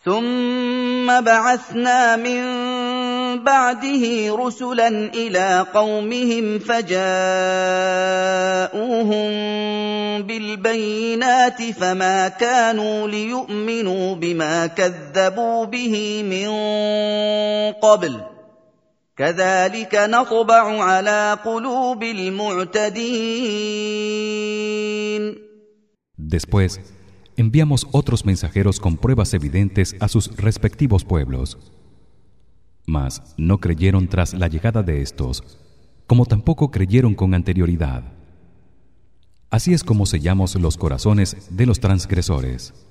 ثم بعثنا من بعده رسلا إلى قومهم فجاءوهم بالبينات فما كانوا ليؤمنوا بما كذبوا به من قبل كذلك نطبع على قلوب المعتدين. Después enviamos otros mensajeros con pruebas evidentes a sus respectivos pueblos. Mas no creyeron tras la llegada de estos, como tampoco creyeron con anterioridad. Así es como sellamos los corazones de los transgresores.